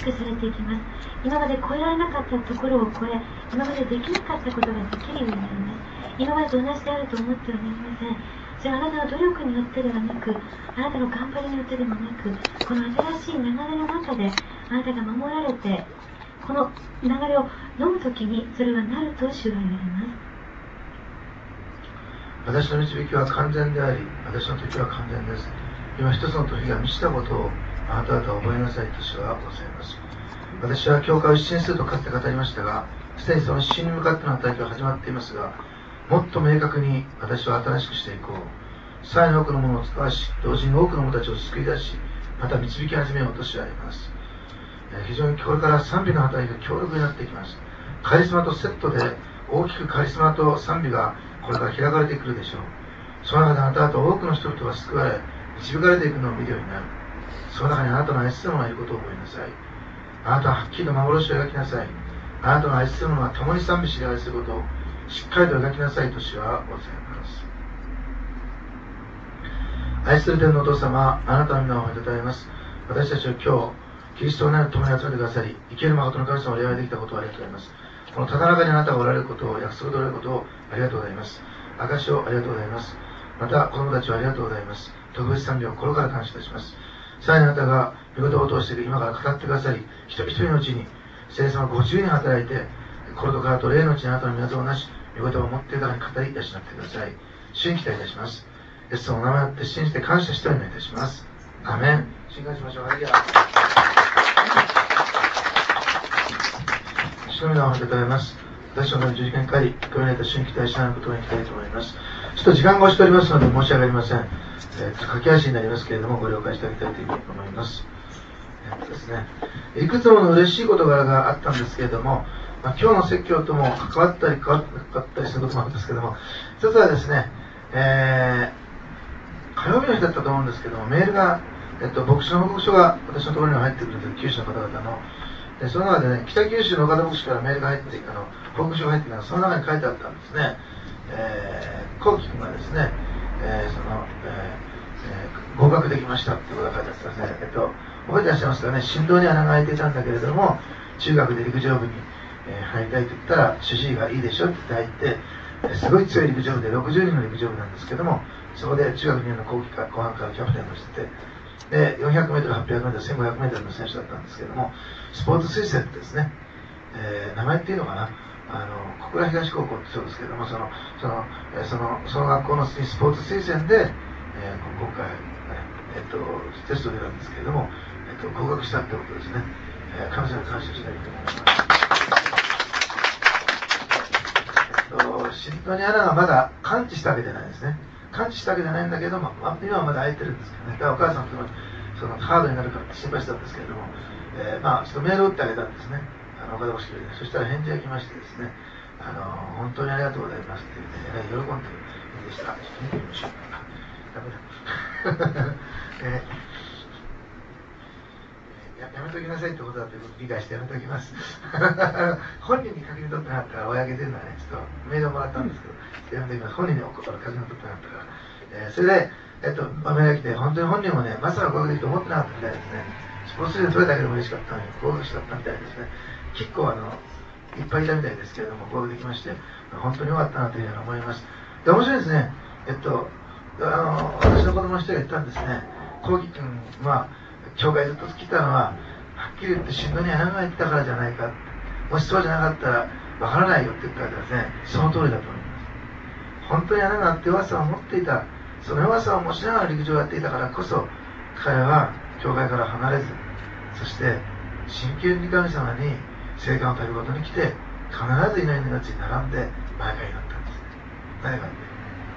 くされていきます。今まで超えられなかったところを超え、今までできなかったことができるようになります。今までと同じであると思ってはなりません。それはあなたの努力によってではなく、あなたの頑張りによってでもなく、この新しい流れの中であなたが守られて、この流れを飲むときにそれはなると主が言われます。 私の導きは完全であり、私の時は完全です。今一つの時が満ちたことをあなた方は覚えなさいと主はございます。私は教会を一新するとかつて語りましたが、すでにその一新に向かっての働きは始まっていますが、もっと明確に私は新しくしていこう。さらに多くのものを使わし、同時に多くの者たちを救い出し、また導き始めようとしあります。非常にこれから賛美の働きが強力になっていきます。カリスマとセットで大きくカリスマと賛美がこれから開かれてくるでしょう。その中であなた方多くの人々が救われ、導かれていくのを見るようになる。その中にあなたの愛する者がいることを覚えなさい。あなたははっきりと幻を描きなさい。あなたの愛する者は共に賛美し礼拝することをしっかりと描きなさいと主はございます。愛する天のお父様、あなたの皆を褒めたたえます。私たちを今日、キリストを共に集めてくださり、生ける誠の神様を礼拝できたことをありがとうございます。このただ中にあなたがおられることを、約束でおられることをありがとうございます。証をありがとうございます。また、子供たちをありがとうございます。特別賛美を心から感謝いたします。さらにあなたが御言葉を通して今から語ってくださり、一人一人のうちに、聖霊様ご自由に働いて、心と体と霊のうちにあなたの御業をなし、御言葉を持っていただに語り養ってください。主に期待いたします。イエス様の名前をって信じて感謝してお願いいたします。アーメン。信感しましょう。ハレルヤ。主の皆を褒めたたえます。私の十字架に帰り、これに主に期待しないことに行きたいと思います。ちょっと時間が押しておりますので申し上げません。駆け足になりますけれども、ご了解してあげたいというふうに思います。ですね、いくつもの嬉しい事柄があったんですけれども、今日の説教とも関わったり関わったりすることもあるんですけれども、一つはですね、火曜日の日だったと思うんですけども、メールが、牧師の報告書が私のところには入ってくるという九州の方々の、でその中でね、北九州の岡田牧師からメールが入って報告書が入ってきたのその中に書いてあったんですね。コウキ君がですね、合格できましたっていうことが書いてあったんですね。覚えてらっしゃいますかね。心臓に穴が開いていたんだけれども、中学で陸上部に、入りたいと言ったら、主治医がいいでしょって言って入って、すごい強い陸上部で60人の陸上部なんですけども、そこで中学2年の後半からキャプテンをしてて、で、400メートル、800メートル、1500メートルの選手だったんですけども、スポーツ推薦ってですね、名前っていうのかな、小倉東高校ってそうですけども、その学校のスポーツ推薦で、今回、テストでなんですけれども、合格したってことですね。神様に感謝したいと思います。心臓に穴がまだ完治したわけじゃないですね。完治したわけじゃないんだけども、今はまだ開いてるんですけどね。だからお母さんとそのハードになるからって心配したんですけれども、ちょっとメールを打ってあげたんですね。岡田牧師で、そしたら返事が来ましてですね、本当にありがとうございますって言って、喜んでるんでした。ちょっと見てみましょうか。ダメだ。やめときなさいってことだということを理解してやめときます。本人に確認取ってなかったから、公に出るのはね、ちょっとメールをもらったんですけど、やめときます。本人に確認取ってなかったから。それで、メールが来て、本当に本人もね、まさか合格できると思ってなかったみたいですね。スポーツで取れたけでも嬉しかったのに、合格したったみたいですね。結構いっぱいいたみたいですけれども、合格できまして、本当に良かったなというふうに思います。で、面白いですね。私の子供の人が言ったんですね。コウキ君は、教会ずっと来たのは、はっきり言って心臓に穴が開いてたからじゃないか。もしそうじゃなかったら、わからないよって言ったらですね、その通りだと思います。本当に穴があって弱さを持っていた。その弱さを持ちながら陸上をやっていたからこそ、彼は教会から離れず、そして、真剣に神様に聖感を食べることに来て、必ず祈りの命に並んで、毎回祈ったんですね。何かって、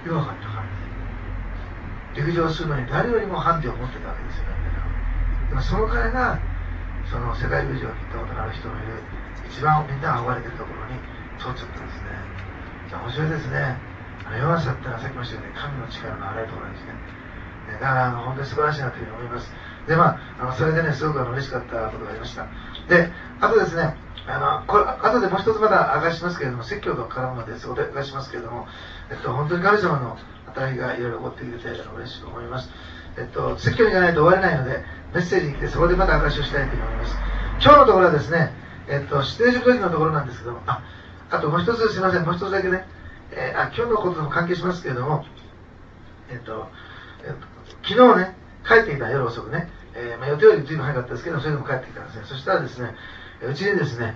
弱かったからです。陸上するのに誰よりもハンデを持ってたわけですよね。でもその彼が、その世界陸上に行ったことのある人のいる、一番みんなが憧れてるところに通っちゃったんですね。面白いですね。弱さってのはさっきも言ったように神の力の荒いところなんですね。だから本当に素晴らしいなというふうに思います。で、それでね、すごく嬉しかったことがありました。で、あとですね、これ、後でもう一つまだ明かしますけれども、説教と絡むので、そこで明かしますけれども、本当に神様の働きがいろいろ起こってきて嬉しく思います。説教に行かないと終われないので、メッセージに来て、そこでまた明かしをしたいと思います。 今日のところはですね、指定塾の時のところなんですけども、あともう一つすいません、もう一つだけね、今日のこととも関係しますけれども、昨日ね、帰ってきた夜遅くね、予定より随分早かったですけど、それでも帰ってきたんですね。そしたらですね、うちにですね、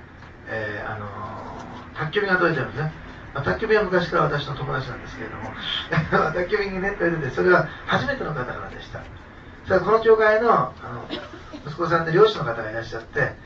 宅急便が届いてるんですね。宅急便は昔から私の友達なんですけれども、宅急便にね、届いてて、それは初めての方からでした。それはこの教会の息子さんで漁師の方がいらっしゃって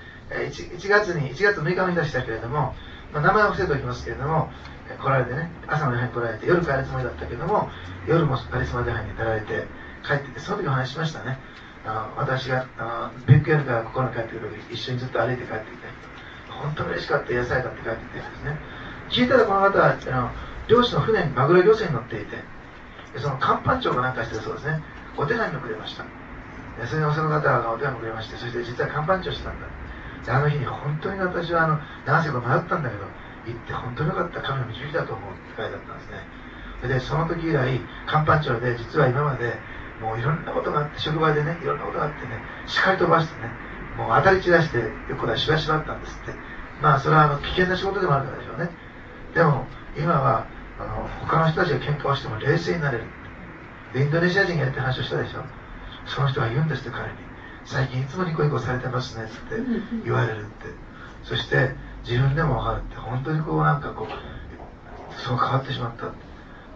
、1月6日の日でしたけれども、名前を伏せておきますけれども、来られてね、朝の礼拝に来られて、夜帰るつもりだったけども、夜もカリスマ礼拝に出られて、帰ってきて、その時お話ししましたね。私がビッグエルからここに帰ってくる時、一緒にずっと歩いて帰ってきて、本当に嬉しかった、癒されたって帰ってきてですね。聞いたらこの方は漁師の船にマグロ漁船に乗っていて、その甲板長かなんかしてるそうですね。お手紙をくれました。それでその方がお手紙をくれまして、そして実は甲板長してたんだ。であの日に本当に私は長瀬が迷ったんだけど、行って本当によかった、神の導きだと思うって書いてあったんですね。でその時以来、甲板長で実は今までもういろんなことがあって、職場でね、いろんなことがあってね、叱り飛ばしてね、もう当たり散らして、横でしばしばったんですって。まあそれは危険な仕事でもあるからでしょうね。でも今は他の人たちが喧嘩をしても冷静になれる。でインドネシア人がやって話をしたでしょ。その人が言うんですって彼に、最近いつもニコニコされてますねって言われるって。そして自分でも分かるって、本当になんかそう変わってしまったって。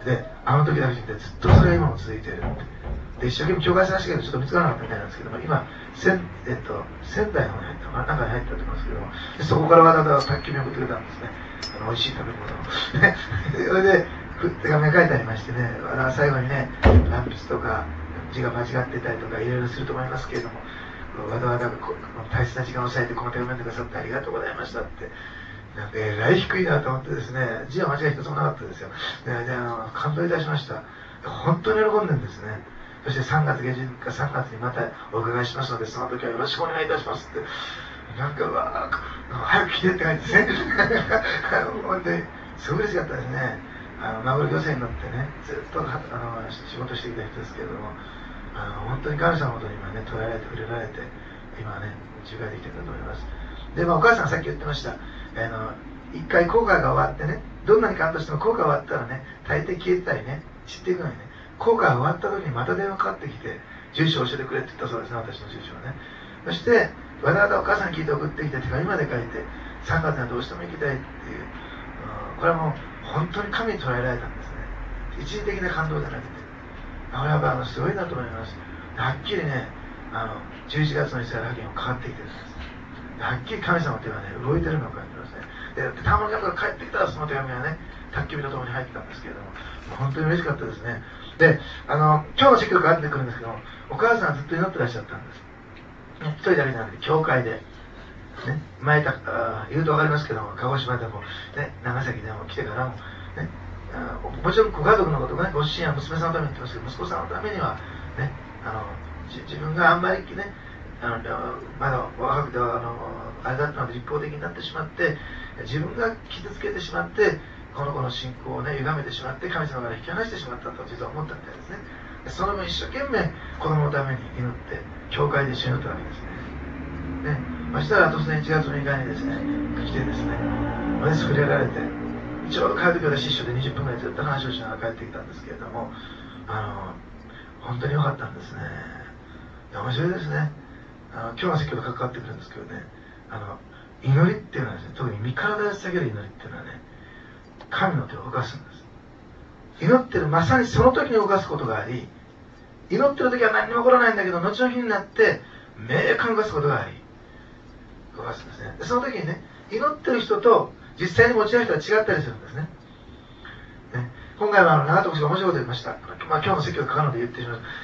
であの時だけじゃなくてずっとそれが今も続いているって。で一生懸命教会探したけどちょっと見つからなかったみたいなんですけども、今仙台の方に入ったのかな、中に入ったと思いますけども、でそこからわざわざ宅急便を送ってくれたんですね。美味しい食べ物をそれで手紙が書いてありましてね、最後にね、鉛筆とか字が間違ってたりとかいろいろすると思いますけれども、わざわざ大切な時間を割いてこの手紙を読んでくださってありがとうございましたって、なんかえらい低いなと思ってですね、字は間違い一つもなかったですよ。で感動いたしました。本当に喜んでるんですね。そして3月下旬か3月にまたお伺いしますので、その時はよろしくお願いいたしますって、なんか早く来てって書いてですね本当にすごく嬉しかったですね。マグロ漁船に乗ってね、ずっと仕事してきた人ですけれども、本当に感謝のことに今ね、捉えられて触れられて、今はね、仲介できてるんだと思います。で、お母さんさっき言ってました。一回航海が終わってね、どんなに感動しても航海が終わったらね、大抵消えてたりね、散っていくのにね、航海が終わった時にまた電話かかってきて、住所を教えてくれって言ったそうですね、私の住所をね。そして、わざわざお母さんに聞いて送ってきて手紙まで書いて、3月にはどうしても行きたいっていう、これはもう本当に神に捉えられたんですね。一時的な感動じゃなくて、これはすごいなと思います。はっきりね、11月のイスラエル派遣をかかってきてるんです。はっきり神様の手がね、動いてるのを感じますね。で、たまに帰ってきたらその手紙がね、宅急便とともに入ってたんですけれども、本当に嬉しかったですね。で、今日の説教がかかってくるんですけども、お母さんはずっと祈ってらっしゃったんです。一人だけじゃなくて、教会で。ね、言うと分かりますけども、鹿児島でも、ね、長崎でも来てからも、ね、もちろんご家族のことがね、ご主人や娘さんのために言ってますけど、息子さんのためには、ね、自分があんまりね、まだ若くてあれだったので一方的になってしまって、自分が傷つけてしまって、この子の信仰をね、歪めてしまって、神様から引き離してしまったと実は思ったみたいですね。その分一生懸命子供のために祈って、教会で一緒に祈ったわけですね。そしたら突然1月6日にですね、来てですね、触れられて、ちょうど帰る時は失所で20分ぐらいずっと話をしながら帰ってきたんですけれども、本当に良かったんですね。面白いですね。今日の説教と関わってくるんですけどね、祈りっていうのはですね、特に身体で捧げる祈りっていうのはね、神の手を動かすんです。祈ってるまさにその時に動かすことがあり、祈ってる時は何にも起こらないんだけど、後の日になって明確に動かすことがあり、動かすんですね。でその時にね、祈ってる人と実際に持ち合う人は違ったりするんですね。今回は長門氏が面白いこと言いました。今日の説教がかかるので言ってしまいます。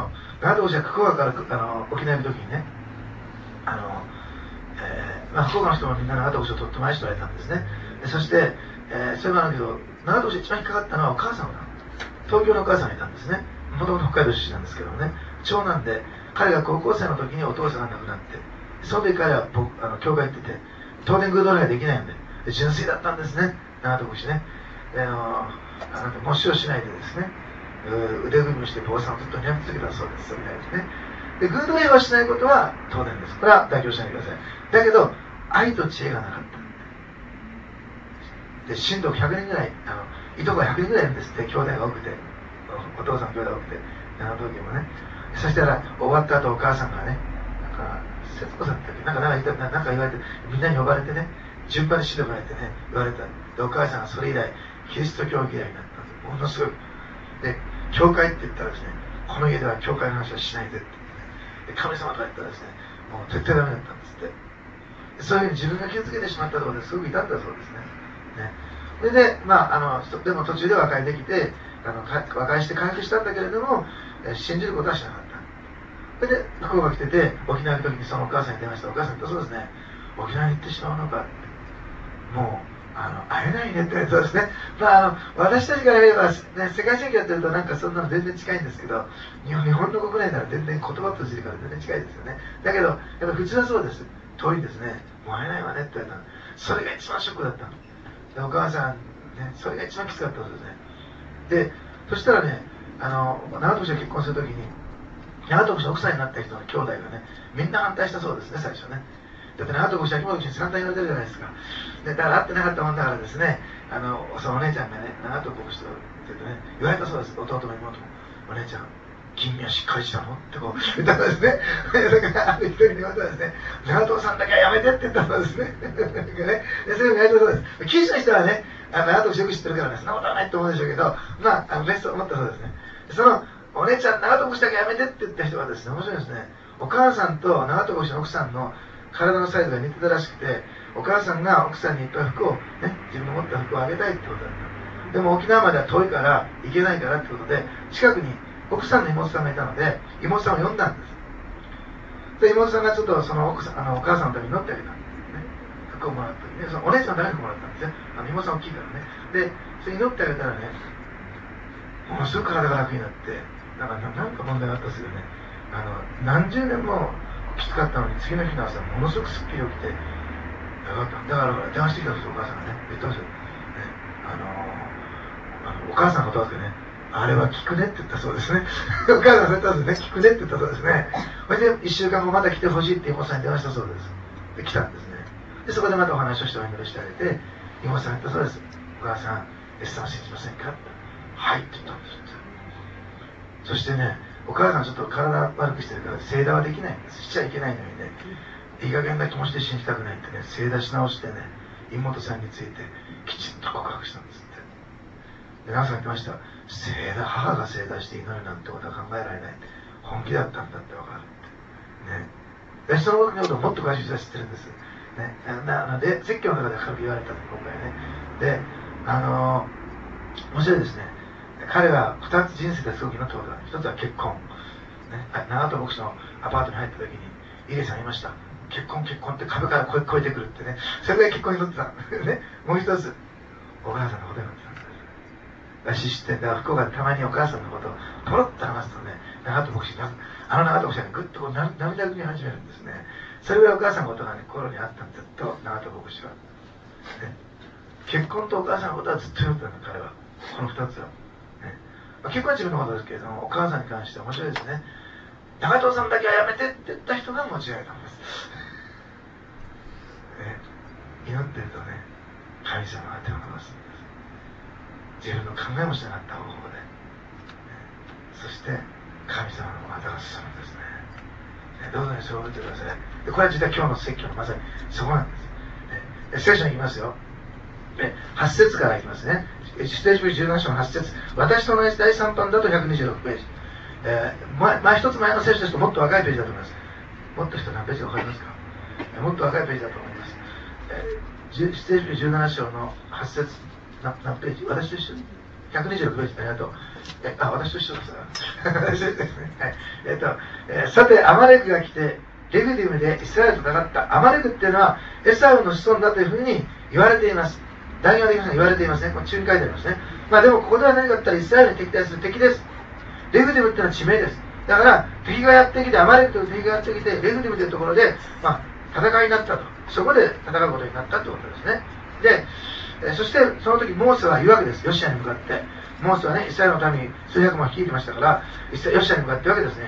長門氏は福岡から沖縄にいる時にね、福岡の人もみんな長門氏をとっても愛しておられたんですね。そして、それもあるけど、長門氏一番引っかかったのはお母さんが、東京のお母さんがいたんですね。もともと北海道出身なんですけどもね、長男で、彼が高校生の時にお父さんが亡くなって、その時彼は教会行ってて、当然偶像礼ができないんで、純粋だったんですね、長門氏ね。模試をしないでですね、腕組みをして坊さんをずっとにらみ続けたそうです、みたいですね。 で、偶同意をしないことは当然です。これは妥協しないでください。だけど、愛と知恵がなかった。で、親族100人ぐらい、いとこが100人ぐらいいるんですって、兄弟が多くて。お父さん兄弟が多くて。あの時もね。そしたら、終わった後お母さんがね、節子さんだっけなんか言われて、みんなに呼ばれてね、順番に指導がれてね、言われた。で、お母さんがそれ以来、キリスト教嫌いになったんです。ものすごい。で、教会って言ったらですね、この家では教会の話はしないでって言って、で、神様とか言ったらですね、もう絶対ダメだったんですって。そういうふうに自分が気をつけてしまったところですごく痛んだそうですね。それで、でも途中で和解できて、和解して回復したんだけれども、信じることはしなかった。それで、向こうが来てて、沖縄の時にそのお母さんに電話した。お母さんとそうですね、沖縄に行ってしまうのかって。もう、会えないねって言われたんですね。私たちから言えば、ね、世界選挙やってるとなんかそんなの全然近いんですけど、日本の国内なら全然言葉としてから全然近いですよね。だけど、やっぱ普通はそうです。遠いんですね。もう会えないわねって言われたの。それが一番ショックだったの。で、お母さん、ね、それが一番きつかったんですね。で、そしたらね、長友氏が結婚するときに、長友氏の奥さんになった人の兄弟がね、みんな反対したそうですね、最初ね。だって長友氏は秋元氏に散々言われてるじゃないですか。で、だから会ってなかったもんだからですね、そのお姉ちゃんがね、長友氏と言われたそうです、弟も妹も。お姉ちゃん、君はしっかりしたのってこう言ったんですね。だから一人に言われたらですね、長友さんだけはやめてって言ったそうですね。でそういうふうに言われたそうです。記事の人はね、長友氏よく知ってるからね、そんなことはないと思うんでしょうけど、ベスト思ったそうですね。そのお姉ちゃん、長友氏だけやめてって言った人はですね、面白いですね。お母さんと長友氏の奥さんの体のサイズが似てたらしくて、お母さんが奥さんにいっぱい服を、ね、自分の持った服をあげたいってことだった。でも沖縄までは遠いから行けないからってことで、近くに奥さんの妹さんがいたので、妹さんを呼んだんです。で、妹さんがちょっとそのお母さんのために乗ってあげたんですね。服をもらった時ね、そのお姉ちゃんのためにもらったんですよ。妹さん大きいからね。で、それに乗ってあげたらね、ものすごく体が楽になって、なんか問題があったんですよね。何十年もきつかったのに、次の日の朝、ものすごくすっきり起きて、だから電話してきたんですよ、お母さんがね。言ったんですよ。ね、お母さんのことだってね、あれは聞くねって言ったそうですね。お母さんそう言ったんですね、聞くねって言ったそうですね。それで、1週間後また来てほしいって妹さんに電話したそうです。で、来たんですね。で、そこでまたお話をしてお祈りしてあげて、妹さん言ったそうです。お母さん、エスさんを信じませんかって。はいって言ったんですよ。そしてね、お母さんちょっと体悪くしてるから正座はできないんです。しちゃいけないのにね、いい加減な気持ちで信じたくないってね、正座し直してね、妹さんについてきちんと告白したんですって。で、皆さん言ってました。母が正座して祈るなんてことは考えられない。本気だったんだって分かるって。ね。で、そのことをもっと詳しい人は知ってるんです。ね。で、説教の中で軽く言われたんで、今回ね。で、面白いですね。彼は2つ人生ですごく祈ったことがある。1つは結婚。ね、長友牧師のアパートに入った時に、イレさん言いました。結婚って壁から越えてくるってね。それぐらい結婚に祈ってた。ね。もう1つ、お母さんのことに祈ってたんです。私知ってんだから、福岡でたまにお母さんのことをポロッと話すとね、長友牧師が長友牧師がぐっとこう涙ぐみ始めるんですね。それぐらいお母さんのことがね、心にあったんだと、長友牧師は。ね。結婚とお母さんのことはずっと祈ってたんだ、彼は。この2つは。結婚は自分のことですけれども、お母さんに関しては面白いですね。長藤さんだけはやめてって言った人が間違えたんです。祈ってるとね、神様が手を伸ばすんです。自分の考えもしなかった方法で、そして神様の技が進むんですね。どうぞにそう思ってください。で、これは実は今日の説教のまさにそこなんです。聖書に行きますよ。8節からいきますね。出エジプト17章の8節。私と同じ第3版だと126ページ。一つ前の聖書ですともっと若いページだと思います。もっと何ページか分かりますか？もっと若いページだと思います。出エジプト17章の8節。何ページ？私と一緒？126ページ。ありがとう。私と一緒です。私ですね。はい。さて、アマレクが来て、レフディムでイスラエルと戦った。アマレクっていうのはエサウの子孫だというふうに言われています。代表的に言われていますね。この中に書いてありますね。でもここでは何かあったらイスラエルに敵対する敵です。レフディムっていうのは地名です。だから敵がやってきて、アマレクという敵がやってきて、レフディムというところで、戦いになったと。そこで戦うことになったということですね。で、そしてその時モーセは言うわけです。ヨシアに向かって。モーセはね、イスラエルの民に数百万率いてましたから、ヨシアに向かって言うわけですね。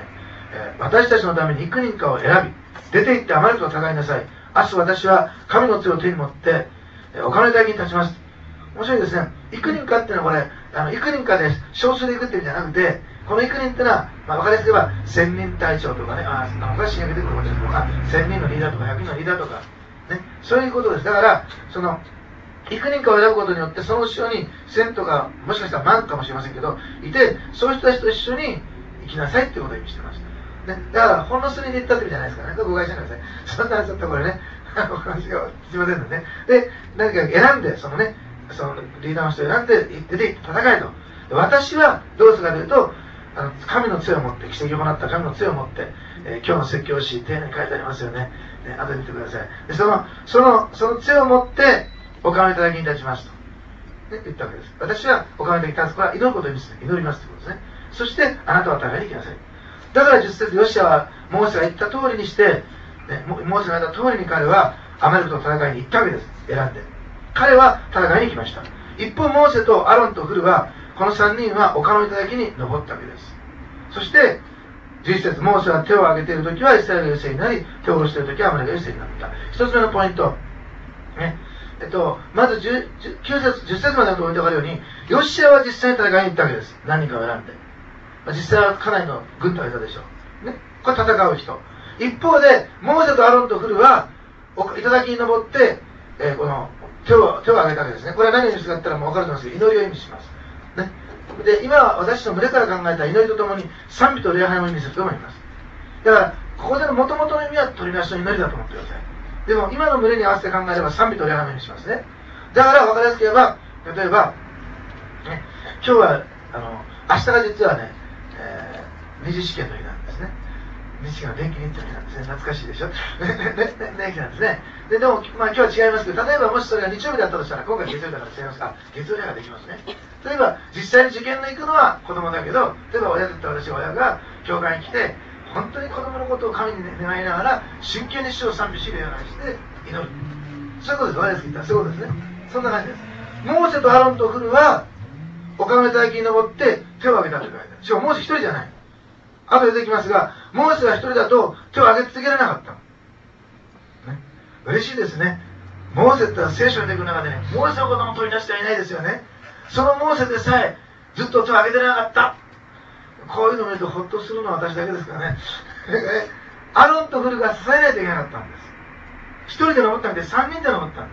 私たちのために幾人かを選び、出て行ってアマレクと戦いなさい。明日私は神の杖を手に持って、丘の頂に立ちます。面白いですね。幾人かっていうのはこれ、幾人かで少数で行くっていうんじゃなくて、この幾人っていうのは、分かりやすく言えば、1000人隊長とかね、他新約出てくるかもしれないけど、1000人のリーダーとか100人のリーダーとか、ね、そういうことです。だから、幾人かを選ぶことによって、その後ろに1000とか、もしかしたら万かもしれませんけど、いて、そういう人たちと一緒に生きなさいっていうことを意味してます。ね、だから、ほんの数人で行ったって意味じゃないですからね。誤解しないでください。そんなちょっとこれね、お話がすいませんね。で、何か選んで、そのリーダーの人を選んで、出て行って戦えと。私はどうするかというと、神の杖を持って、奇跡を行った神の杖を持って、今日の説教師、丁寧に書いてありますよね。後で見てください。でその杖を持って、丘の頂に立ちますと、ね、言ったわけです。私は丘の頂に立つ。これは祈ることを意味する。祈りますということですね。そして、あなたは戦いに行きなさい。だから10節ヨシアはモーセが言った通りにして、ね、モーセが言った通りに彼はアマレクと戦いに行ったわけです。選んで。彼は戦いに行きました。一方、モーセとアロンとフルは、この3人は丘の頂に登ったわけです。そして、11節モーセは手を挙げているときはイスラエルが優勢になり、手を下ろしているときはアマレクが優勢になった。一つ目のポイント。ね、まず9節、10節までのところに分かるように、ヨシアは実際に戦いに行ったわけです。何人かを選んで。実際はかなりの軍隊がいたでしょう。ね、これ戦う人。一方で、モーセとアロンとフルは、頂に登って、この手を挙げたわけですね。これは何を意味するかって言ったらもう分かると思いますけど、祈りを意味します。ね、で、今は私の胸から考えた祈りとともに賛美と礼拝を意味すると思います。だから、ここでの元々の意味は取り出しの祈りだと思ってください。でも、今の胸に合わせて考えれば賛美と礼拝を意味しますね。だから、分かりやすく言えば、例えば、ね、今日は、明日が実はね、二次試験の日なんですね。二次試験の電気日の日なんですね。懐かしいでしょ。電気なんですね。でも、今日は違いますけど、例えばもしそれが日曜日だったとしたら、今回月曜日だから違いますか。月曜日ができますね。例えば、実際に受験に行くのは子供だけど、例えば親だったら私は親が教会に来て、本当に子供のことを神に願いながら、真剣に主を賛美し、礼拝して祈る。そういうことです。親です。言ったらそういうことですね。そんな感じです。モーセとアロンとフルは、丘の頂に登って手を挙げたという書いてある。しかもモーセ一人じゃない。後で出てきますが、モーセが一人だと手を挙げ続けられなかった。ね、嬉しいですね。モーセって聖書に出てくる中でね、モーセのことも取り出してはいないですよね。そのモーセでさえずっと手を挙げてなかった。こういうのを見るとほっとするのは私だけですからね。アロンとフルが支えないといけなかったんです。一人で登ったんで3人で登ったんです。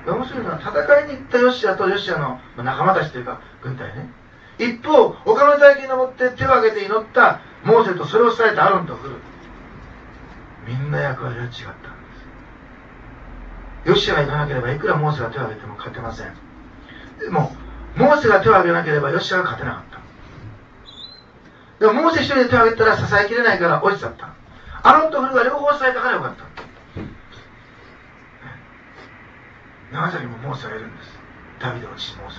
面白いのは戦いに行ったヨシアとヨシアの仲間たちというか軍隊ね。一方、丘の頂に登って手を挙げて祈ったモーセとそれを伝えたアロンとフル。みんな役割が違ったんです。ヨシアが行かなければいくらモーセが手を挙げても勝てません。でも、モーセが手を挙げなければヨシアが勝てなかった。でもモーセ一人で手を挙げたら支えきれないから落ちちゃった。アロンとフルが両方支えたからよかった。長崎もモーセがいるんです。ダビデの父モーセ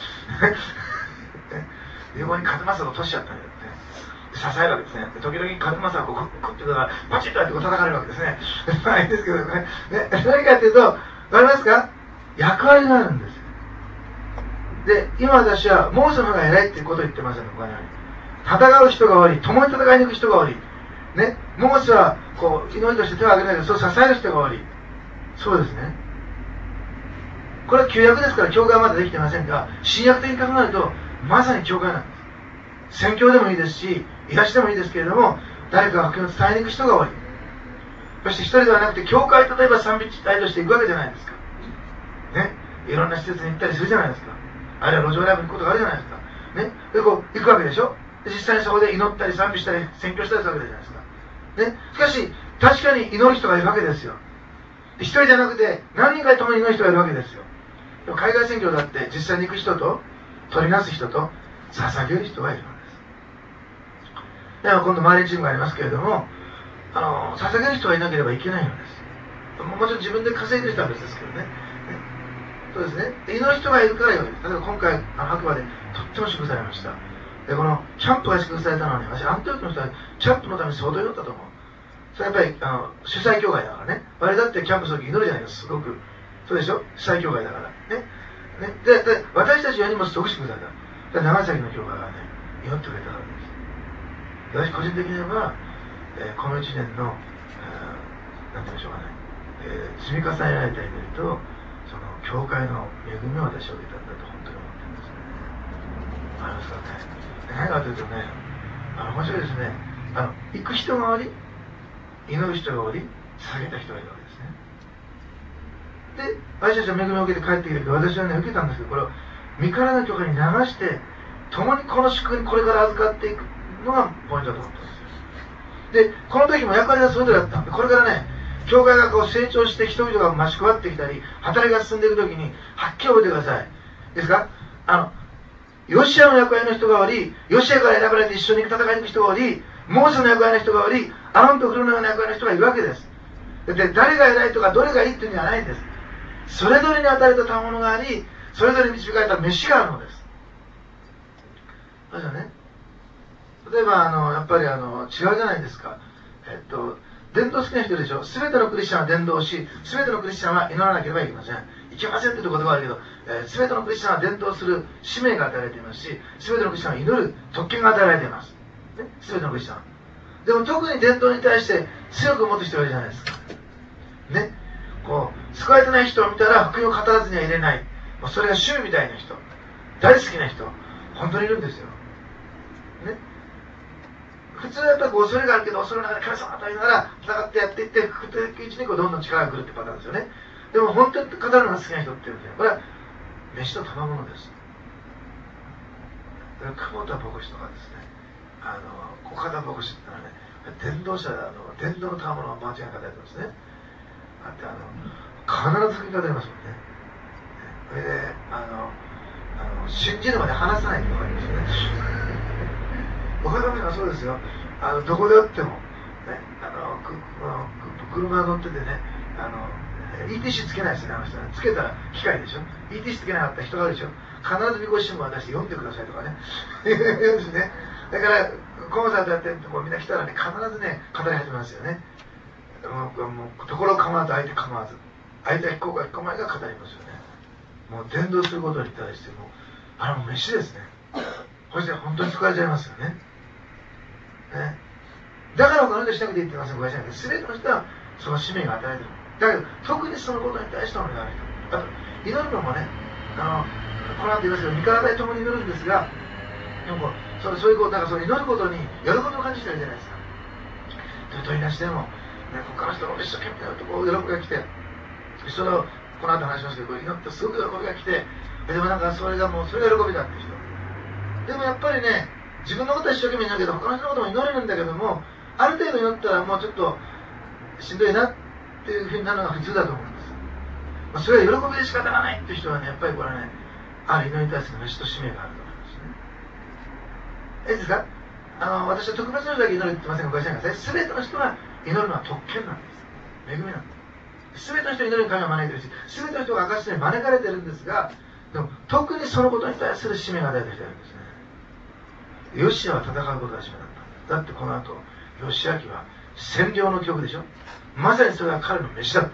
横にカズマサを落としちゃったんだよね。支えるわけですね。時々カズマサがこうっていうからパチッとやって叩かれるわけですね。まあいいんですけどね。何かっていうと、わかりますか？役割があるんです。で、今私はモーセの方が偉いっていうことを言ってませんの、他には。戦う人がおり、共に戦いに行く人がおり、ね、モーセはこう祈りとして手を挙げないでそう支える人がおり、そうですね。これは旧約ですから教会はまだできてませんが、新約的に考えるとまさに教会なんです。宣教でもいいですし、癒しでもいいですけれども、誰かが福音を伝えに行く人がおり、そして一人ではなくて教会例えば賛美隊として行くわけじゃないですか。ね、いろんな施設に行ったりするじゃないですか。あるいは路上ライブに行くことがあるじゃないですか。ね、でこう行くわけでしょ。実際にそこで祈ったり賛美したり宣教したりするわけじゃないですか。ね、しかし確かに祈る人がいるわけですよ。一人じゃなくて何人か共に祈る人がいるわけですよ。でも海外宣教だって実際に行く人と取りなす人と捧げる人がいるのです。では今度周りにチームがありますけれども、捧げる人がいなければいけないのです。もちろん自分で稼いでる人は別ですけどね。そうですね。祈る人がいるからよい。例えば今回白馬でとっても祝福されました。でこのキャンプが祝福されたのはね、私アントニオの人はキャンプのために相当祈ったと思う。それはやっぱり主催教会だからね。我々だってキャンプするとき祈るじゃないですか、すごく。そうでしょ、主催教会だから。ね。で私たちよりもすごく祝福された。長崎の教会がね、祈ってくれたからです。 私個人的に言えば、この1年の、なんて言いましょうかね、積み重ねられた祈りと、その教会の恵みを私は受けたんだと本当に思ってるんですね。ありますかね。何かというとね、面白いですね。行く人がおり、祈る人がおり、下げた人がいるわけですね。で、私たちは恵みを受けて帰ってきたけど、私はね、受けたんですけど、これを身体の教会に流して、共にこの祝福にこれから預かっていくのがポイントだと思ったんですよ。で、この時も役割がそれぞれだったんで、これからね、教会がこう成長して人々が増し加わってきたり、働きが進んでいく時に、はっきり覚えてください。ですかヨシアの役割の人がおり、ヨシアから選ばれて一緒に戦いに行く人がおり、モーセの役割の人がおり、アロンとフルのような役割の人がいるわけです。で、誰が偉いとかどれがいいっていうんじゃないんです。それぞれに与えた賜物があり、それぞれに導かれた飯があるのです。そうですよね。例えばやっぱり違うじゃないですか。伝道好きな人でしょ。全てのクリスチャンは伝道し、全てのクリスチャンは祈らなければいけません。いけませんって言う言葉があるけど、全てのクリスチャンは伝道する使命が与えられていますし、全てのクリスチャンは祈る特権が与えられています。ね、全てのクリスチャン。でも特に伝道に対して強く持つ人がいるじゃないですか。ね。こう、救われてない人を見たら福音を語らずには入れない。それが主みたいな人、大好きな人、本当にいるんですよ。ね。普通はやっぱり恐れがあるけど、恐れの中で神様と言いながら戦ってやっていって、うちにどんどん力が来るってパターンですよね。でも本当に語るのが好きな人っていうんですよ。これは飯と賜物です。久保田牧師とかですね、小方牧師ってのはね、伝道者で伝道の賜物を間違いなく語ってますね。あって必ず吹き語りますもんね。それで信じるまで話さないってのがありますよね。お方もそうですよ。どこであっても、ね、車乗っててね、ETC つけないですね、人ね。つけたら機械でしょ。ETC つけなかったら人があるでしょ。必ず見越し新聞を出して読んでくださいとかね。言うんですね。だから、コンサートやってるとみんな来たらね、必ずね、語り始めますよね。もうところ構わず相手構わず。相手が引こうか引こうまいが語りますよね。もう伝道することに対してもう飯ですね。そして本当に救われちゃいますよね。ね、だから他の人しなくていいって言いません。全ての人はその使命が与えられている。だけど特にそのことに対しての祈りがある人。あと祈るのもね、この後言いますけど、味方で共に祈るんですが、でもそういうこと、その祈ることに喜びを感じてるじゃないですか。取りなしでも、ね、他の人が一生懸命やるとこう喜びが来て、それをこの後話しますけど、祈ってすごく喜びが来て、でもそれが喜びだって人。でもやっぱりね、自分のことは一生懸命祈るけど、他の人のことも祈れるんだけども、ある程度祈ったらもうちょっとしんどいなっていうふうになるのが普通だと思うんです。それは喜びで仕方がないっていう人はね、やっぱりこれはね、ある祈りに対する飯と使命があると思いますね。いいですか？私は特別な人だけ祈るって言ってませんが、ご安心ください。全ての人が祈るのは特権なんです。恵みなんです。全ての人に祈るに神は招いてるし、全ての人が証しに招かれてるんですが、でも特にそのことに対する使命が与えた人がいるんですね。ヨシアは戦うことが使命だった。だってこの後、ヨシア記は占領の記憶でしょ。まさにそれが彼の飯だった。ね、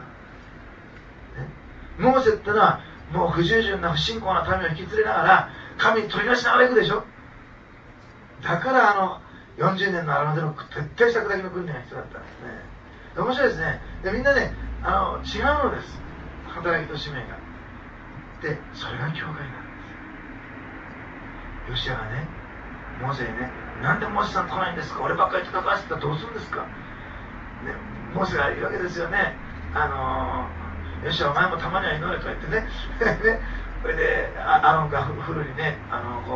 モーセってのはもう不従順な不信仰な民を引き連れながら神に取り出しながら行くでしょ。だから40年の荒野での徹底した砕きの訓練が必要だったんですね。面白いですね。でみんなね、違うのです。働きと使命が。で、それが教会なんです。ヨシアがね、モーセにね、なんでモーセさん来ないんですか、俺ばっかり戦わせたらどうするんですか、ね、モーセが言うわけですよね。ヨシアお前もたまには祈れと言ってねそれでアロンがフルにね、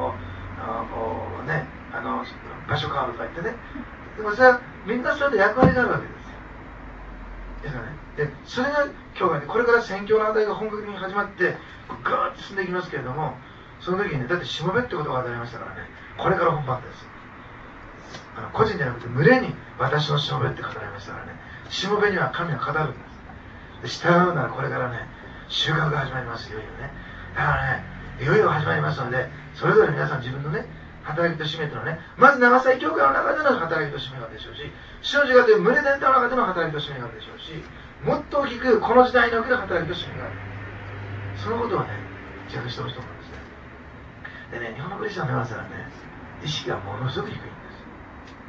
場所変わるとか言ってね。でもそれはみんなそれで役割があるわけですよ。ですよね。で、それが教会で、これから宣教の値が本格的に始まってガーッと進んでいきますけれども、その時にね、だってしもべってことが与えましたからね、これから本番です。個人じゃなくて群れに私のしもべって語られましたからね、しもべには神は語るんです。で、従うならこれからね、収穫が始まります。いよいよね。だからね、いよいよ始まりますので、それぞれ皆さん自分のね、働きと使命というのはね、まず長崎教会の中での働きと使命があるでしょうし、主の字がという群れ全体の中での働きと使命があるでしょうし、もっと大きくこの時代における働きと使命がある。そのことをね、自覚してほしいと思うんですね。でね、日本のクリスチャンの皆さんはね、意識がものすごく低いんです。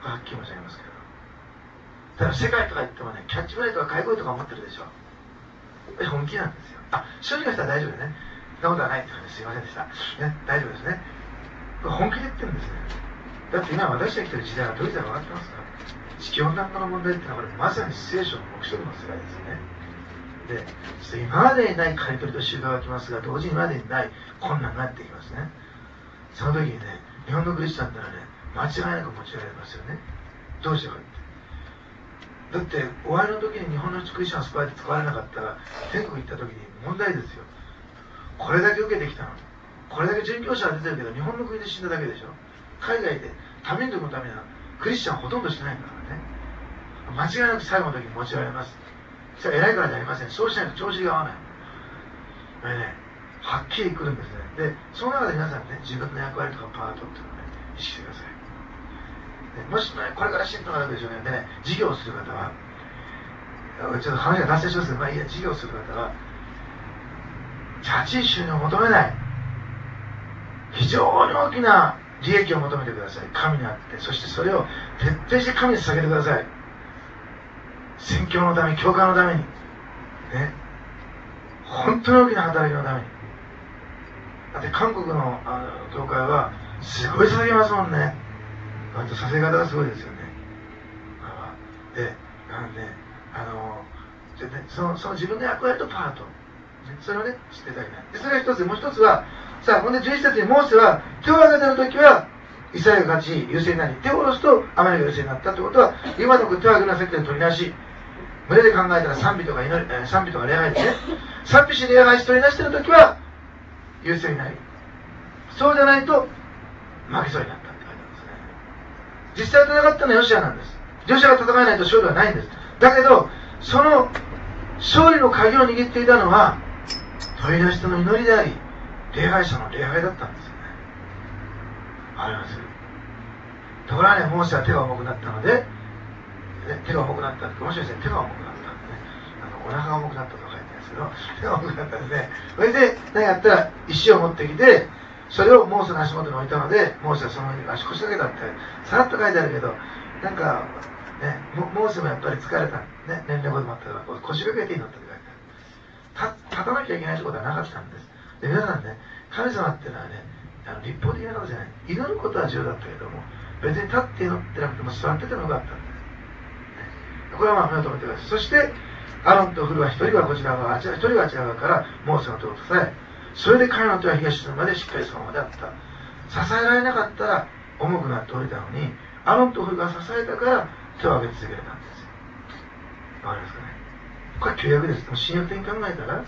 はっきり申し上げますけど、だから世界とか言ってもね、キャッチフライとか買い声とか思ってるでしょ。本気なんですよ。正直な人は大丈夫でね、そんなことはないっていうすいませんでした、ね、大丈夫ですね。本気で言ってるんですね。だって今私が生きてる時代はどういう時代か分かってますか。地球温暖化の問題っていうのはこれまさに聖書の黙示録の世界ですよね。で、今までにない刈り取りと収穫が来ますが、同時に今までにない困難がやってきますね。その時にね、日本のクリスチャンってのはね、間違いなく持ち上げられますよね。どうしてかって。だって終わりの時に日本のクリスチャンを救われて使われなかったら天国行った時に問題ですよ。これだけ受けてきたのに、これだけ殉教者が出てるけど日本の国で死んだだけでしょ。海外で多民族のためにはクリスチャンほとんどしてないんだからね。間違いなく最後の時に持ち上げられます。それは偉いからじゃありません。そうしないと調子が合わない。これね、はっきりくるんですね。で、その中で皆さんね、自分の役割とかパートっていうのをね、意識してください。もしね、これから信徒があるでしょうね。でね、事業をする方は、ちょっと話が脱線しますけど、まあいいや、事業をする方は、立ち収入を求めない。非常に大きな利益を求めてください。神にあって、そしてそれを徹底して神に捧げてください。宣教のために、教会のために、ね、本当に大きな働きのために。だって韓国の教会はすごい捧げますもんね。捧げ方がすごいですよね。で、なんで、その自分の役割とパート、それをね、知っていただきたい。で、それが一つで、もう一つは、さあ、ほんで11節にモーセは、手を挙げての時は、イスラエルが勝ち、優勢になり、手を下ろすと、アマレクが優勢になったということは、今の手を挙げるのはセットで取りなし、群れで考えたら賛美とか賛美とか礼拝ですね。賛美し礼拝し取りなしての時は、優勢になり、そうじゃないと、負けそうになったって書いてあるんですね。実際戦ったのはヨシアなんです。ヨシアが戦えないと勝利はないんです。だけど、その勝利の鍵を握っていたのは、取り出し人の祈りであり、礼拝者の礼拝だったんですよね。あります。ところがね、モーセは手が重くなったので、手が重くなった。面白いですね、手が重くなったんでね。お腹が重くなったとか書いてあるんですけど、手が重くなったんですね。それで、何やったら石を持ってきて、それをモーセの足元に置いたので、モーセはその上に足腰掛けたって、さらっと書いてあるけど、なんか、ね、モーセもやっぱり疲れた、ね、年齢ほどもあったから、腰掛けていいのって書いてある。立たなきゃいけないってことはなかったんです。で、皆さんね、神様っていうのはね、立法的なことじゃない。祈ることは重要だったけども、別に立って祈ってなくても座っててもよかったんです。これはまあ目を留めてください。そして、アロンとフルは一人はこちら側、一人はあちら側からモーセの手を支え、それで彼の手は東にまでしっかりそのままであった。支えられなかったら重くなって降りたのに、アロンとフルが支えたから手を挙げ続けれたんですよ。わかりますかね。これは旧約です。でも新約的に考えたら、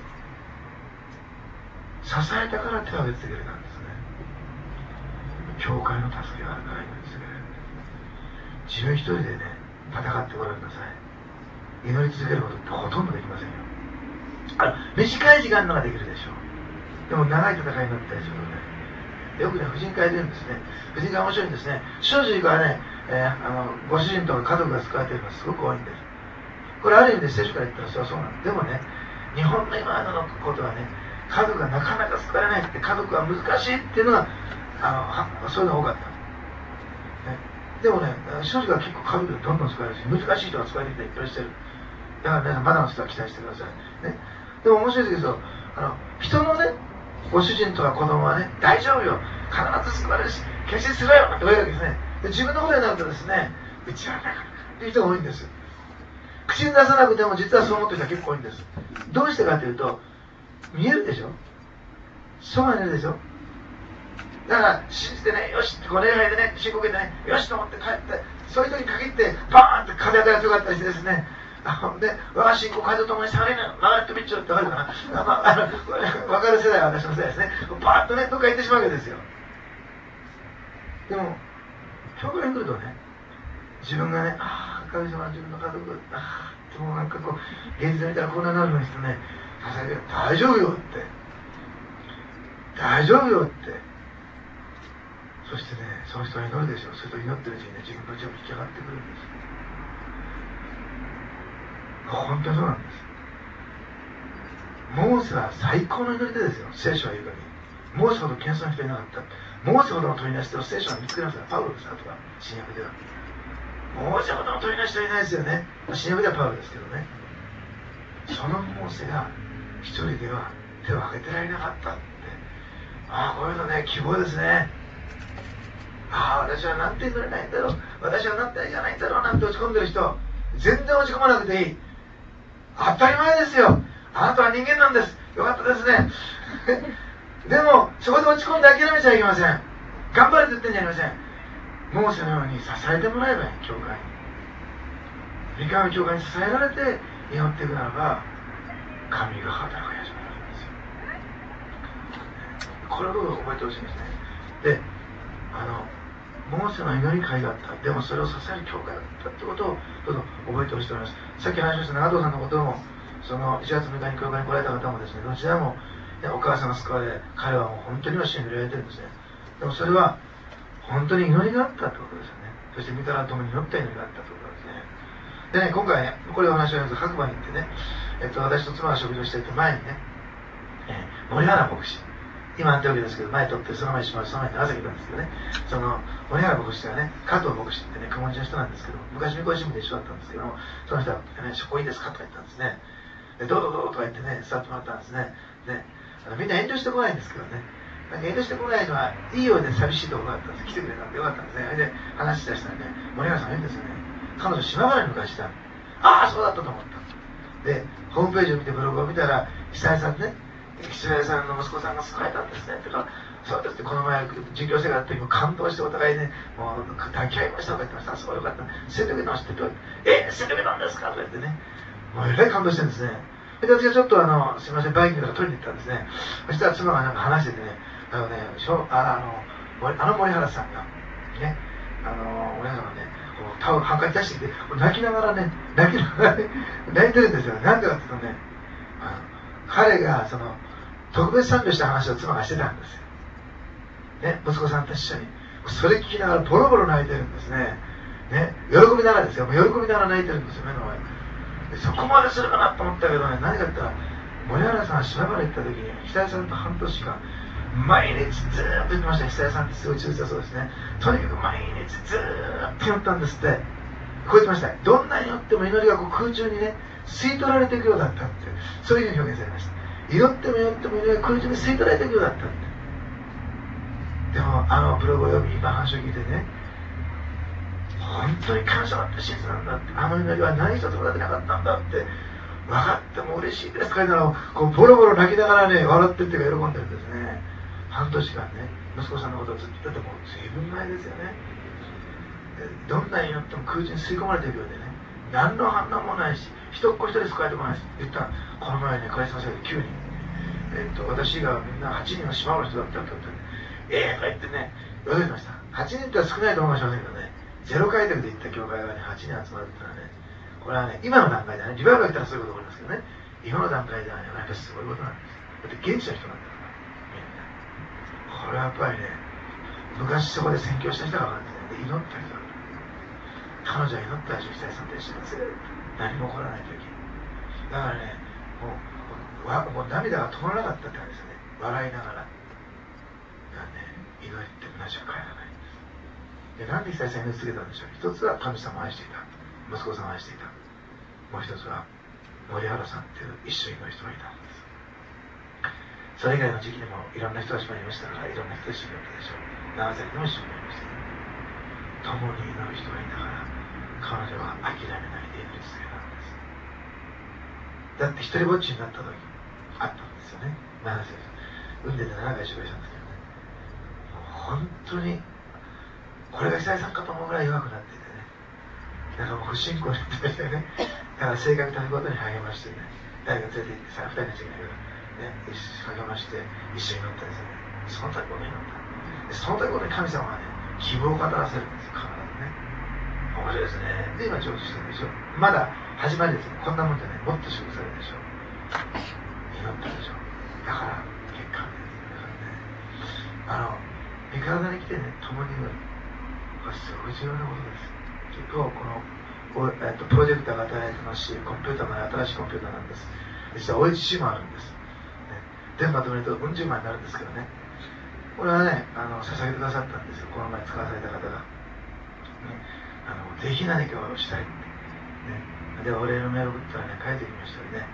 支えたから手を挙げ続けれたんですね。教会の助けがあるから祈り続けられるんです。自分一人でね、戦ってごらんなさい。祈り続けることってほとんどできませんよ。短い時間のができるでしょう。でも長い戦いになったりするので、よくね、婦人会で言うんですね。婦人会面白いんですね。正直はね、ご主人とか家族が救われているのがすごく多いんです。これある意味で聖書から言ったらそれはそうなんです。でもね、日本の今のことはね、家族がなかなか救われないって、家族は難しいっていうのが、そういうのが多かった。ね、でもね、正直は結構家族でどんどん救われるし、難しい人が救われてきていっぱいしてる。だからね、まだの人は期待してください。ね、でも面白いですけど、人のね、ご主人とか子供はね、大丈夫よ、必ず救われるし、決心するよって言われるわけですね。で、自分のことになるとですね、うちはなかなかっていう人が多いんです。口に出さなくても実はそう思ってる人は結構多いんです。どうしてかというと、見えるでしょ、そう見えるでしょ。だから信じてね、よしってこの礼拝でね、申告でね、よしと思って帰って、そういう時に限ってバーンって風当たりが強かったりしてですね、で、我が信仰風と共に下がれぬ、流れとビッチョってわかるかな、分かる世代は私の世代ですね、バーッとね、どっか行ってしまうわけですよ。でも、教会に来るとね、自分がね、神様は自分の家族、でもなんかこう、現実見たらこんなになるのにしてね、大丈夫よって、大丈夫よって、そしてね、その人は祈るでしょう。それと祈ってるうちにね、自分の血も引き上がってくるんです。本当にそうなんです。モーセは最高の祈り手ですよ、聖書は言う限り。モーセほど謙遜な人いなかった。モーセほどの取りなし手を聖書は見つけました。パウロです、あとは新約では。 モーセほどの鳥の人はいないですよね。新約ではパウロですけどね。そのモーセが一人では手を挙げてられなかったって、ああ、こういうのね、希望ですね。ああ、私はなんて祈れないんだろう、私はなんていかないんだろうなんて落ち込んでる人、全然落ち込まなくていい。当たり前ですよ。あなたは人間なんです。よかったですね。でも、そこで落ち込んで諦めちゃいけません。頑張れと言ってんじゃありません。モーセのように支えてもらえばいい、教会に。三河の教会に支えられて祈っていくならば、神が働き始めるんですよ。これを覚えてほしいんですね。で、モーセの祈り会があった。でもそれを支える教会だったってことをどうぞ覚えてほしいと思います。さっき話しました長藤さんのことも、その1月6日に教会に来られた方もですね、どちらも、ね、お母さんが救われ、彼はもう本当に主に触れられてるんですね。でもそれは本当に祈りがあったってことですよね。そして御霊と共に祈った祈りがあったってことですね。でね、今回ね、これをお話ししますと白馬に行ってね、私と妻が食事をしていて前にね、森原牧師、今アンテオケですけど、前撮ってその前にしまう、その前に長崎なんですけどね、その森原牧師がね、加藤牧師ってね、雲西の人なんですけど、昔三越新聞で一緒だったんですけども、その人がね、そこいいですかとか言ったんですね。で、どうぞどうぞとか言ってね、座ってもらったんですね。で、みんな遠慮してこないんですけどね、なんか遠慮してこないのはいいようで寂しいところがあったんです。来てくれたんでよかったんですね。で、話し出したらね、森原さんが言うんですよね。彼女島原に昔いた。ああ、そうだったと思った。で、ホームページを見てブログを見たら、久江さんね、久江さんの息子さんが救われたんですね。とか、そうですって、この前、授業生があった時も感動してお互いね、もう抱き合いましたとか言ってました。すごいよかった。洗濯機直してって言われて、洗濯機なんですかとか言ってね、もうえらい感動してるんですね。で、私がちょっとすみません、バイキングとか取りに行ったんですね。そしたら妻がなんか話しててね、森原さんが、ね、森原さんがね、タオルはかり出してきて、泣きながらね、泣いてるんですよ。なんでかっていうとね、彼が特別賛美した話を妻がしてたんですよ。ね、息子さんと一緒に。それ聞きながらボロボロ泣いてるんですね。ね、喜びながらですよ。喜びながら泣いてるんですよ、目の前で。そこまでするかなと思ったけどね、何かって言ったら、森原さんが島原行った時に、久江さんと半年間、毎日ずーっと言ってました。久江さんってすごい忠実だそうですね。とにかく毎日ずーっと祈ったんですって。こう言ってました。どんなに祈っても祈りが空中にね、吸い取られていくようだったって、そういうふうに表現されました。祈っても祈っても祈りが空中に吸い取られていくようだったって。でもブログを読み、今話を聞いてね、本当に感謝だって真実なんだって、祈りは何一つもらってなかったんだって分かっても嬉しいですとか言いながら、こうボロボロ泣きながらね、笑ってっていうか喜んでるんですね。半年間ね、息子さんのことをずっと言ってても随分前ですよね。どんなに祈っても空中に吸い込まれていくようでね、何の反応もないし、一人救われてこないし、言ったら、この前ね、クライスマスで9人、私がみんな8人の島の人だったって言ってね、とか言ってね、言われてました。8人って少ないと思いましませんけどね、ゼロ開拓で行った教会がね、8人集まるってのはね、これはね、今の段階でね、リバイバルが来たらそういうこと思いますけどね、今の段階ではね、やっぱりすごいことなんです。だって現地の人なんだから、これはやっぱりね、昔そこで宣教した人が分かるんですね。で、祈った人が彼女は祈ったでしょ、久江さんと一緒にずっと何も起こらない時。だからね、もう涙が止まらなかったって感じですね。笑いながら。だからね、祈りって同じは帰らないんです。で、なんで久江さん祈り続けたんでしょう。一つは神様を愛していた。息子さんを愛していた。もう一つは森原さんっていう一緒に祈る人がいたんです。それ以外の時期でもいろんな人が島にいましたから、いろんな人と一緒に祈ったでしょう。長崎でも一緒に祈りました。共に祈る人がいながら、彼女は諦めないで祈り続けたんです。だって一人ぼっちになった時あったんですよね。長崎で産んでて7回失敗したんですけどね、もう本当にこれが久江さんかと思うぐらい弱くなっていてね、なんかもう不信仰になってましたよね。だから性格食べることに励ましてね、誰か連れて行ってさ、2人の違いがね、励まして一緒に乗ったんですよね。その時ことに乗った。でその時ことに神様はね、希望を語らせるんですよ、必ずね。面白いですね。で、今成就してるでしょ。まだ始まりですね。こんなもんじゃね、もっと祝福されるでしょ。祈ったでしょ。だから、結果です。だからね、身体に来てね、共に祈る。これすごい重要なことです。結構、この、プロジェクターが与えられてますし、コンピューターも新しいコンピューターなんです。実は OHC もあるんです。電波止めるとうん十万になるんですけどね。これはね、捧げてくださったんですよ。この前使わされた方が。 ぜひ何かをしたいって、ね、でお礼のメールを送ったらね、書いてきましたよね。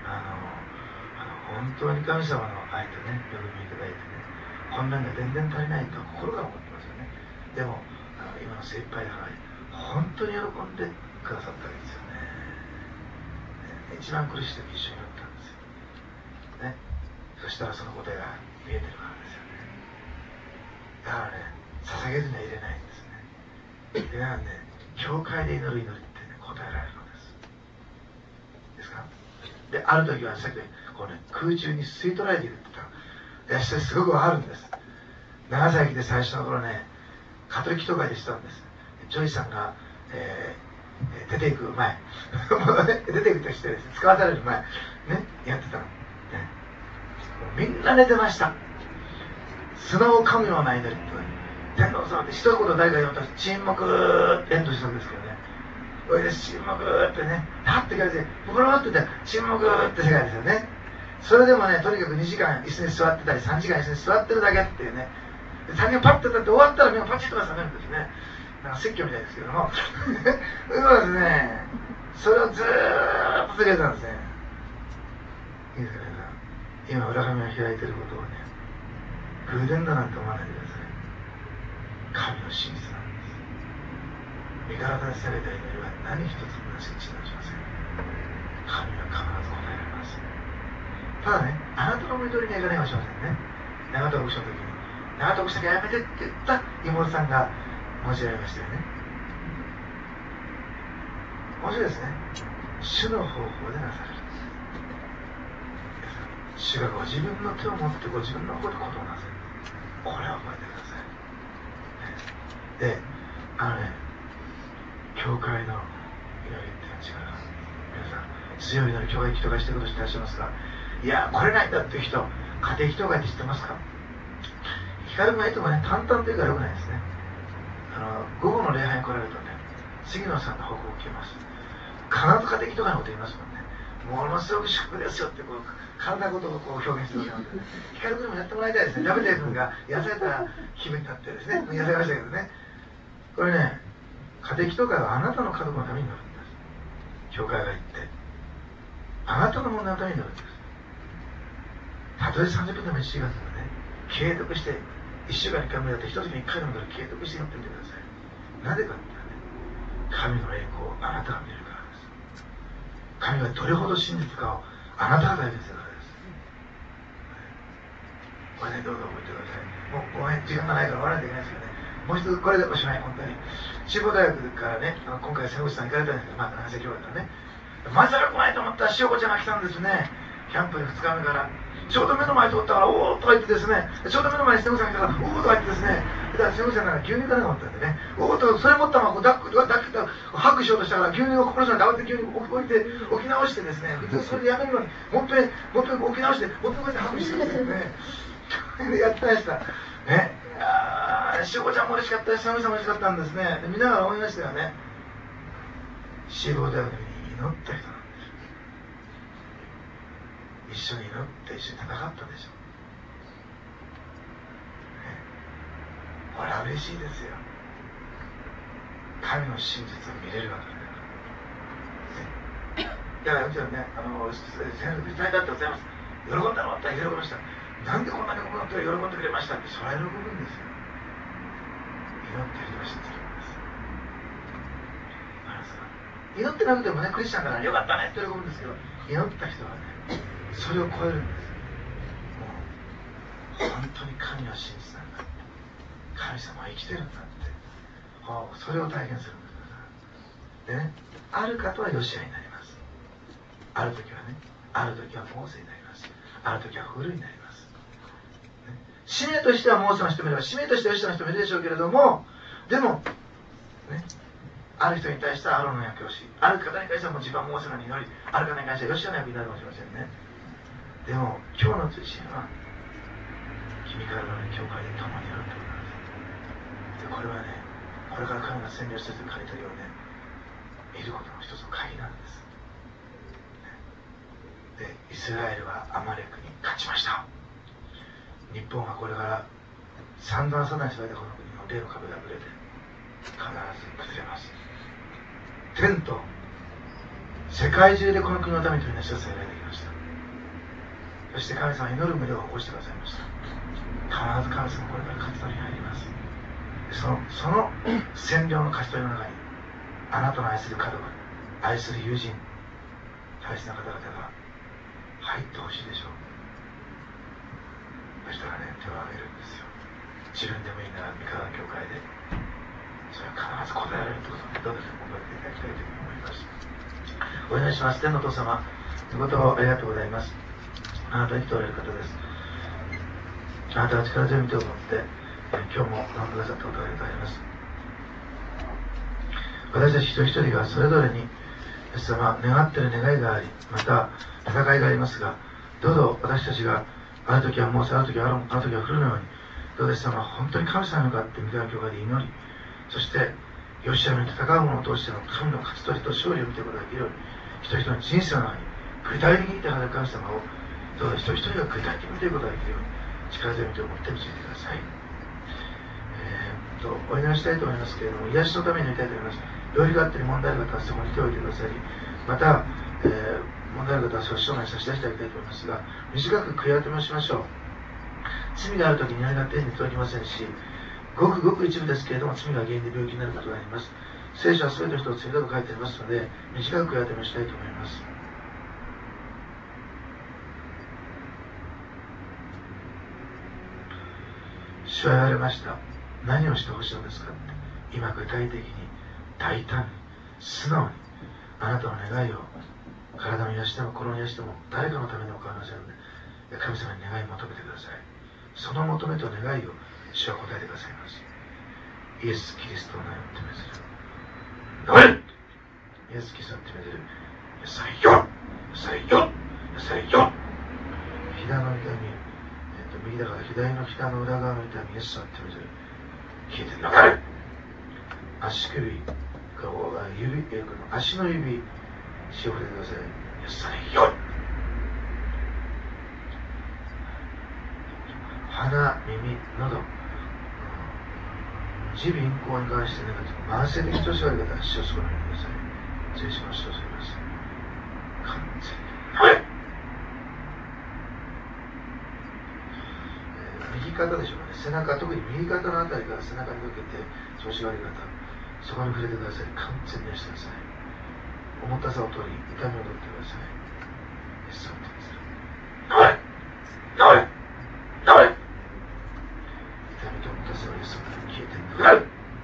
本当に神様の愛とね、恵みいただいてね、こんなんが全然足りないと心から思ってますよね。でも今の精一杯だから本当に喜んでくださったわけですよね。一番苦しい時一緒に祈ったんですよ、ね、そしたらその答えが見えてるからですよね。だからね、捧げずには入れないんですね。だからね、教会で祈る祈りってね、答えられるのです。ですか。で、ある時はさっきこうね、空中に吸い取られているって言ったら、それすごくわかるんです。長崎で最初の頃ね、カトリック教会でしたんです。ジョイさんが、出ていく前出ていくとしてですね、使わされる前ね、やってたの、ね、みんな寝てました。砂を噛むような祈りって、天皇様って一言誰か言おうと沈黙ってエンドしたんですけどね、それで沈黙ってね、はって言われてブローって言って沈黙って世界ですよね。それでもね、とにかく2時間椅子に座ってたり3時間椅子に座ってるだけっていうね、3人パッと立って終わったら目がパチッと覚めるんですね。なんか説教みたいですけどもそうですね、それをずーっと続けてたんですね。いいですかね、今浦上が開いてることをね、偶然だなんて思わないでください。神の真実なんです。身体でされた祈りは何一つなしにしません。神は必ず答えられます。ただね、あなたの思い通りにはいかないかもしれませんね。長門牧師の時に長門牧師だけやめてって言った妹さんが申し上げましたよね。面白いですね。主の方法でなされる。主がご自分の手を持ってご自分の方でことをなさる。これを覚えてください。で、教会の祈りっていうのは違う。皆さん、強い祈り、教会人がしてることしてらっしゃいますか。いや、これないんだっていう人、家庭教会って知ってますか。光がいともね、淡々というからよくないですね。午後の礼拝に来られるとね、杉野さんの報告を受けます。必ず家庭教会のこと言いますもんね。ものすごく祝福ですよってこう体ごとをこう表現してるわけなんで、光君にもやってもらいたいですね。ダメテ君が癒された気分になってですね、癒されましたけどね。これね、家庭教会はあなたの家族のためになるんです。教会が言って、あなたの問題のためになるんです。たとえ30分でも1時間でもね、継続して、1週間に1回もやって、1つに1回でも継続してやってみてください。なぜかって言ったらね、神の栄光をあなたが見るからです。神がどれほど真実かをあなたが体験するからです。これね、どうぞ覚えてください。もうごめん、時間がないから終わらないといけないですけどね。もう一つ、これでおしまい、本当に。中国大学からね、今回、瀬口さん行かれたんですけど、長崎教会からね。まさか来ないと思ったら、塩子ちゃんが来たんですね。キャンプ2日目から。ちょうど目の前通ったから、おーとか言ってですね、ちょうど目の前に瀬口さんが来たから、おーとか言ってですね、だから瀬口さんが牛乳かなと思ったんでね、おーと、それ持ったまま抱くハグしようとしたから、牛乳を心の中で慌てて牛乳を置いて、置き直してですね、普通それでやめるのに、もっぺん置き直して、もっぺんこうやってハグしてるんですよね。やってました。ね。しおこちゃんも嬉しかったし、寒さも嬉しかったんですね。で見ながら思いましたよね。死亡だように祈った人なんです。一緒に祈って一緒に戦ったでしょ。これは嬉しいですよ。神の真実を見れるわけだから。だから、うちはね、先生、伝えたってございます。喜んだのって喜びました。なんでこんなにこの人が喜んでくれましたって、それは喜ぶんですよ。祈ってる人は信じるんです。祈ってなくてもね、クリスチャンだからよかったねって喜ぶんですけど、祈った人はね、それを超えるんです。もう本当に神は真実なんだって、神様は生きてるんだって、それを体現するんです。でね、ある方はヨシアになります。ある時はね、ある時はモーセになります。ある時はフルになります。使命としてはモーセの人もいれば、使命としてはヨシアの人もいるでしょうけれども、でもね、ある人に対してはアロンの役をし、ある方に対してはもう自分はモーセのように祈り、ある方に関してはヨシアの役になるかもしれませんね。でも今日の中心は君からの教会で共にあると思います。でこれはね、これから神が占領している刈り取りをね、見ることの一つの鍵なんです。で、イスラエルはアマレクに勝ちました。日本はこれから散々さないされたこの国の霊の壁がぶれて、 必ず崩れます。天と世界中でこの国のために取りなしをさえられてきました。そして神様は祈る群れを起こしてくださいました。必ず神様これから勝ち取りに入ります。その占領の勝ち取りの中にあなたの愛する家族、愛する友人、大切な方々が入ってほしいでしょう。そしたらね、手を挙げるんですよ。自分でもいいなら三河教会でそれは必ず答えられるということをどうぞ覚えていただきたいと思います。お祈りします。天のお父様、御言葉をありがとうございます。あなたは生きておられる方です。あなたは力強い御手を持って今日も飲んでくださったことをありがとうございます。私たち一人一人がそれぞれにイエス様願っている願いがあり、また戦いがありますが、どうぞ私たちがある時はもうある時はある時は降るのように、どうぞイエス様本当に神様に向かって御手の教会で祈り、そしてヨシアの戦う者を通しての神の勝ち取りと勝利を見ていくことができるように、一人一人の人生の中に具体的にいて働く神様をどうぞ一人一人が具体的に見ていくことができるように力強い御手を持って導いてください。お祈りしたいと思いますけれども、癒しのために祈りたいと思います。病気があったり問題ある方はそこに手を置いてくださり、また、問題ある方はそれを生涯に差し出してあげたいと思いますが、短く悔い改めをしましょう。罪があるときに祈りが天に届きませんし、ごくごく一部ですけれども罪が原因で病気になることがあります。聖書は全ての人を罪だと書いてありますので、短く悔い改めをしたいと思います。主は言われました。何をしてほしいのですかって。今具体的に大胆に素直にあなたの願いを体の癒しても心の癒しても誰かのためにも構いませんので、神様に願いを求めてください。その求めと願いを主は答えてくださいます。イエス・キリストの名を求めずる。なれ！イエス・キリストの求めずる。よさいよ！よさいよ！よさいよ！膝の痛み、右だから左の膝の裏側の痛み、イエスを求めずる。消えてなかれ！足首、指、足の指、血を触れてください。よさいよ！鼻、耳、喉、耳鼻咽喉に関して慢性的調子がある方は死をするのにください。失礼しました。そうします。完全に。はい。右肩でしょうかね。背中、特に右肩のあたりから背中にかけて調子が悪い方、そこに触れてください。完全にしてください。重たさを取り、痛みを取ってください。イエスを見てください。なれ！なれ！痛みと重たさをイエスを見て消えてください。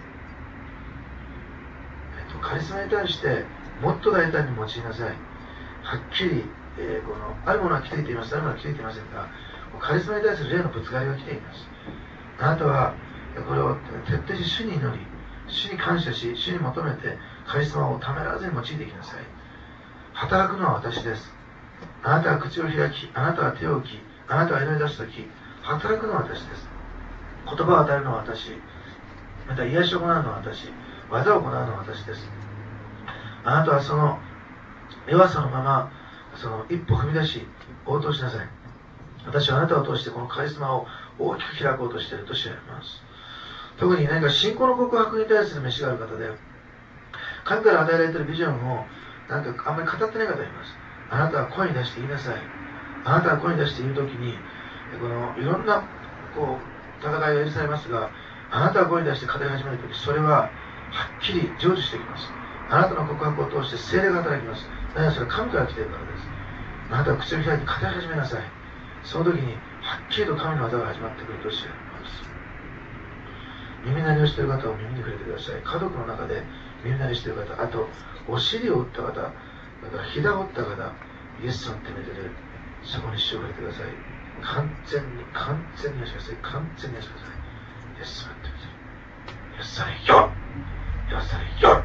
カリスマに対してもっと大胆に用いなさい。はっきり、あるものは来ていています、あるものは来ていていませんが、カリスマに対する霊のぶつかりが来ています。あなたはこれを徹底し主に祈り、主に感謝し、主に求めてカリスマをためらわずに用いていきなさい。働くのは私です。あなたは口を開き、あなたは手を置き、あなたは祈り出すとき、働くのは私です。言葉を与えるのは私、また癒しを行うのは私、技を行うのは私です。あなたはその弱さのままその一歩踏み出し応答しなさい。私はあなたを通してこのカリスマを大きく開こうとしていると知られます。特に何か信仰の告白に対する召しがある方で、神から与えられているビジョンをなんかあんまり語ってない方がいます。あなたは声に出して言いなさい。あなたは声に出して言うときにこのいろんな戦いが許されますが、あなたが声に出して語り始めるとき、それははっきり成就してきます。あなたの告白を通して聖霊が働きます。何やそれは神から来ているからです。あなたは口を開いて語り始めなさい。その時にはっきりと神の技が始まってくると知られます。耳鳴りをしている方を耳に触れてください。家族の中で耳鳴りしている方、あとお尻を打った方、だから膝を打った方、イエスの手目でそこに死を触れてください。完全に癒してください。完全に癒してください。イエスの手目で癒されよ、癒されよ。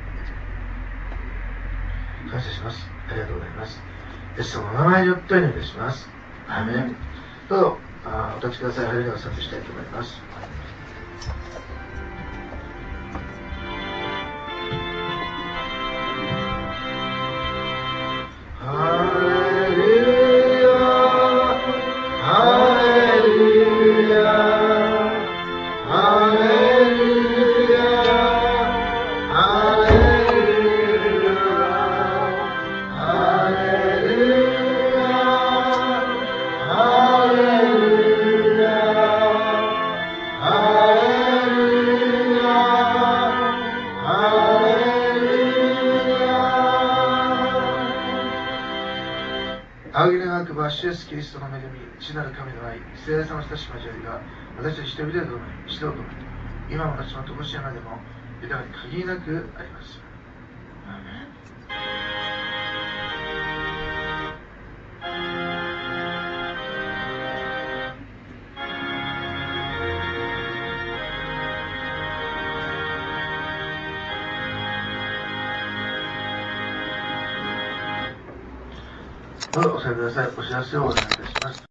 感謝します。ありがとうございます。イエス様の名前によってお祈りいたします。アーメン。どうぞお立ちください。ハレルヤを賛美したいと思います。ハレルヤ、ハレルヤ、ハレルヤ。 仰ぎ願くば主イエスキリストの恵み、父なる神の愛、聖霊様の親しき交わりが、私たち人々でともに、一同ともに、今も私のとこしえまでも、豊かに限りなくあります。アーメン。どうぞお座りください。お知らせをお願いいたします。